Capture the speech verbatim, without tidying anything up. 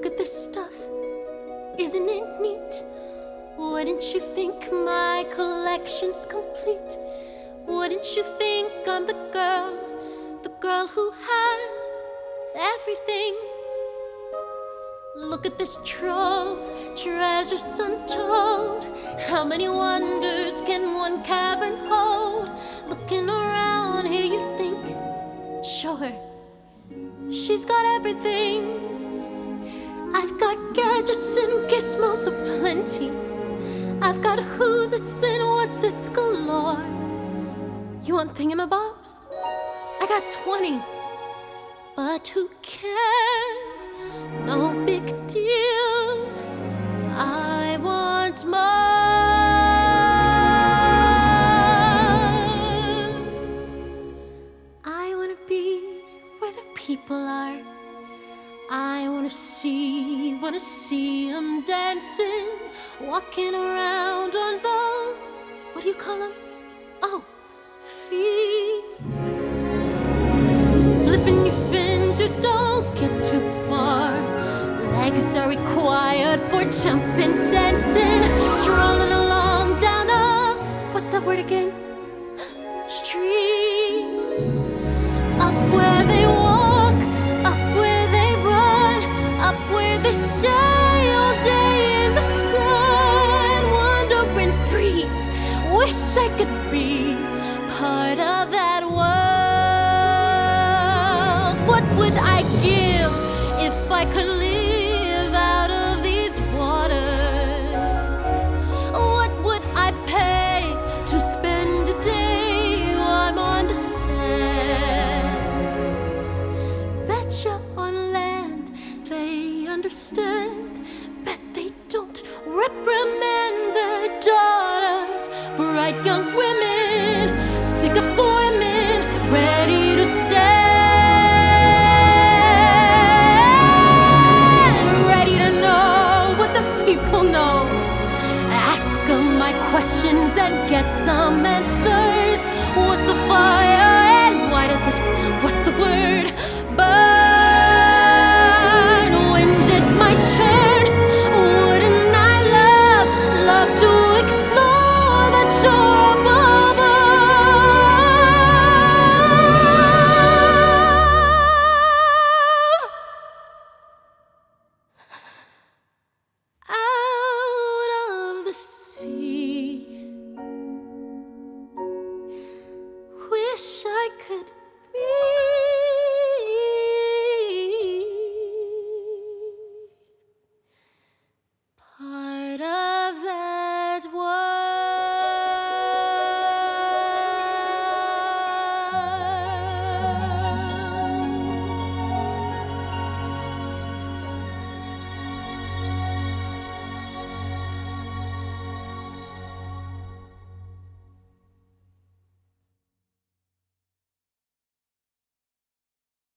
Look at this stuff, isn't it neat? Wouldn't you think my collection's complete? Wouldn't you think I'm the girl, the girl who has everything? Look at this trove, treasures untold. How many wonders can one cavern hold? Looking around here you think, sure, she's got everything. I've got gadgets and gizmos aplenty. I've got who's it's and what's it's galore. You want thingamabobs? I got twenty. But who cares? No big deal. I want more. I wanna be where the people are. I wanna see, wanna see them dancing, walking around on those, what do you call them? Oh, feet. Flipping your fins, you don't get too far. Legs are required for jumping, dancing, strolling along down a, what's that word again? Street. Up where they walk, up where they run, up where they stay all day in the sun, wandering free. Wish I could be part of that world. What would I give if I could live out of these waters? What would I pay to spend a day while I'm on the sand? Betcha on land they understand. Bet they don't reprimand their daughters. Bright young women, sick of swimming, ready to stand, ready to know what the people know. Ask them my questions and get some answers. What's a fire and why does it, what's the word, burn? When's it my turn? Wouldn't I love, love to explore that shore above us? Out of the sea. Wish I could